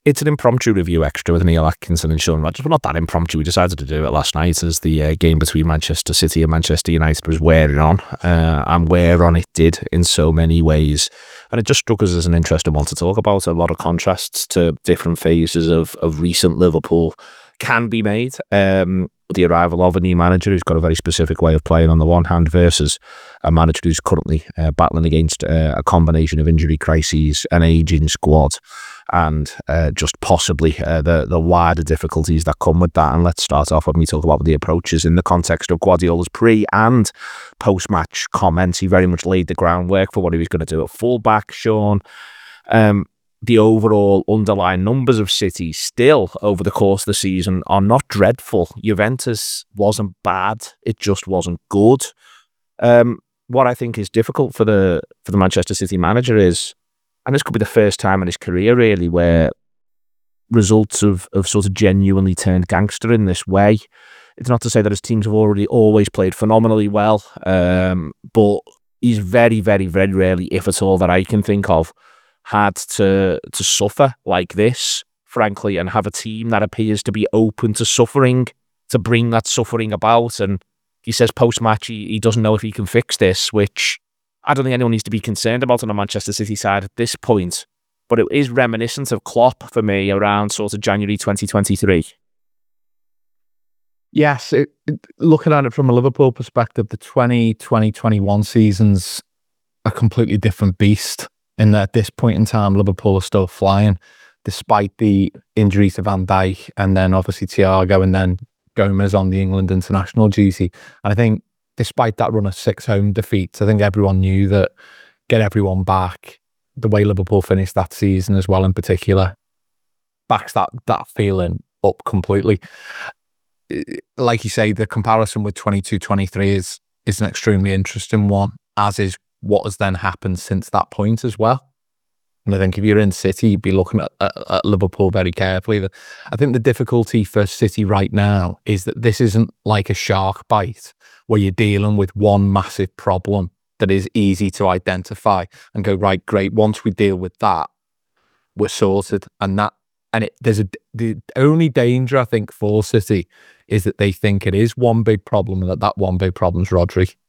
It's an impromptu review extra with Neil Atkinson and Sean Rogers. Well, not that impromptu. We decided to do it last night as the game between Manchester City and Manchester United was wearing on. And wear on it did in so many ways. And it just struck us as an interesting one to talk about. A lot of contrasts to different phases of recent Liverpool can be made. The arrival of a new manager who's got a very specific way of playing on the one hand versus a manager who's currently battling against a combination of injury crises, an ageing squad, and just possibly the wider difficulties that come with that. And let's start off when we talk about the approaches in the context of Guardiola's pre- and post-match comments. He very much laid the groundwork for what he was going to do at full-back, Sean. The overall underlying numbers of City still over the course of the season are not dreadful. Juventus wasn't bad, it just wasn't good. What I think is difficult for the Manchester City manager is, and this could be the first time in his career really, where results have sort of genuinely turned gangster in this way. It's not to say that his teams have always played phenomenally well, but he's very, very, very rarely, if at all, that I can think of, had to suffer like this, frankly, and have a team that appears to be open to suffering, to bring that suffering about. And he says post-match he doesn't know if he can fix this, which I don't think anyone needs to be concerned about on the Manchester City side at this point. But it is reminiscent of Klopp for me around sort of January 2023. Yes, looking at it from a Liverpool perspective, the 2020-21 season's a completely different beast. And at this point in time, Liverpool are still flying, despite the injury to Van Dijk and then obviously Thiago and then Gomez on the England international duty. And I think despite that run of 6 home defeats, I think everyone knew that get everyone back, the way Liverpool finished that season as well in particular, backs that feeling up completely. Like you say, the comparison with 22-23 is an extremely interesting one, as is what has then happened since that point as well. And I think if you're in City, you'd be looking at Liverpool very carefully. I think the difficulty for City right now is that this isn't like a shark bite where you're dealing with one massive problem that is easy to identify and go, right, great, once we deal with that, we're sorted. The only danger, I think, for City is that they think it is one big problem and that one big problem is Rodri.